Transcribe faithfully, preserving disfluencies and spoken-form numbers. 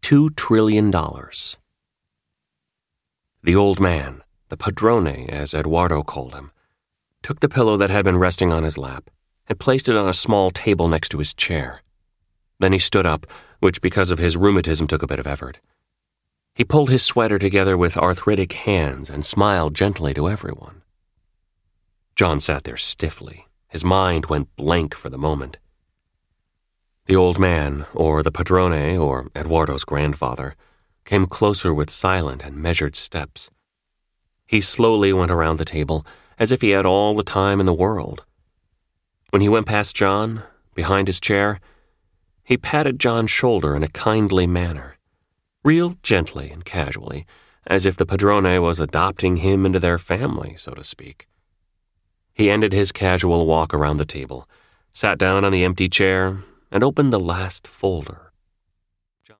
two trillion dollars. The old man, the padrone as Eduardo called him, took the pillow that had been resting on his lap and placed it on a small table next to his chair. Then he stood up, which because of his rheumatism took a bit of effort. He pulled his sweater together with arthritic hands and smiled gently to everyone. John sat there stiffly. His mind went blank for the moment. The old man, or the padrone, or Eduardo's grandfather, came closer with silent and measured steps. He slowly went around the table as if he had all the time in the world. When he went past John, behind his chair, he patted John's shoulder in a kindly manner, real gently and casually, as if the padrone was adopting him into their family, so to speak. He ended his casual walk around the table, sat down on the empty chair, and opened the last folder.